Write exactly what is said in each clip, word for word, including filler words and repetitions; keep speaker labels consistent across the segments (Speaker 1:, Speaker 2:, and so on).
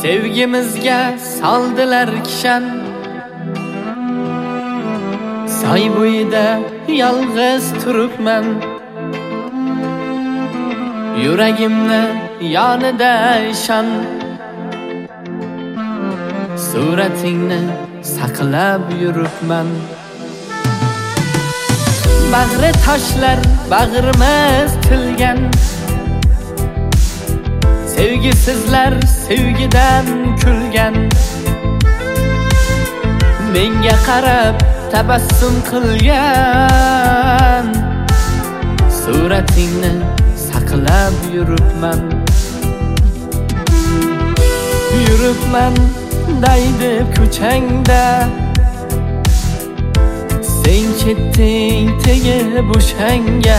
Speaker 1: Sevgimizga soldilar kishan, soy bo'yida yolg'iz turibman. Yuragimni yonida ishon, suratingni saqlab yuribman. Bag'ri toshlar bag'rimiz tilgan, sevgisizlar sevgidan kulgan. Menga qarab tabassum qilgan, suratingni saqlab yuribman. Yuribman daydi ko'changda, sen ketding tegib o'shanga.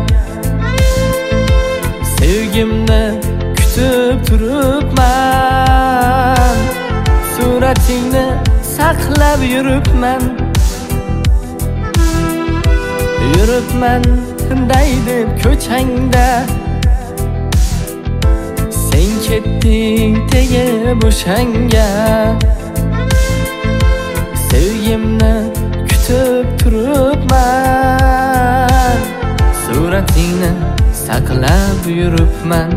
Speaker 1: Sevgimni kutib turibman, suratingni saqlab yuribman. Yuribman daydi ko'changda, sen ketding tegib o'shanga. Sevgimni kutib turibman, suratingni saqlab yuribman.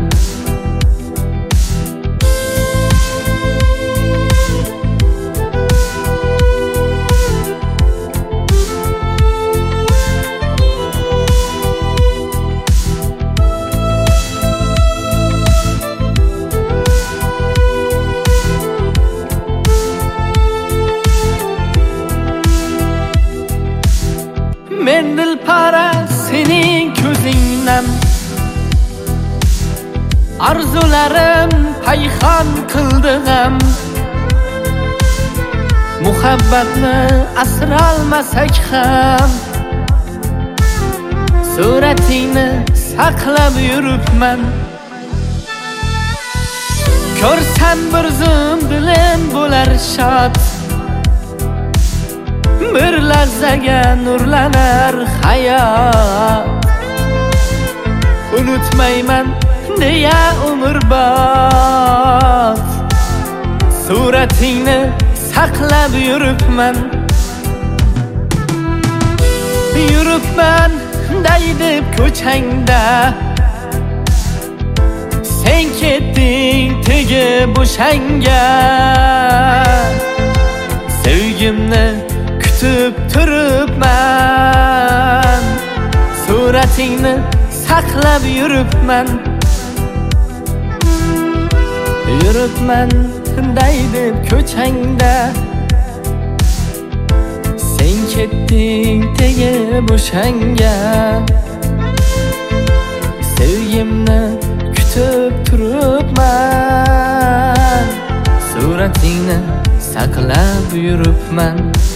Speaker 1: Men dilpara sening ko'zingdan, arzularim payxon qildi g'am. Muhabbatni asrolmasak ham, suratingni saqlab yuribman. Ko'rsam bir zum dilim bo'lar shod, bir lahzaga nurlanar hayot. Unutmayman deya umrbod, suratingni saqlab yuribman. Yuribman daydi ko'changda, sen ketding tegib o'shanga. Sevgimni kutib turibman, suratingni saqlab yuribman. Yuribman daydi ko'changda, sen ketding tegib o'shanga. Sevgimni kutib turibman, suratingni saqlab yuribman.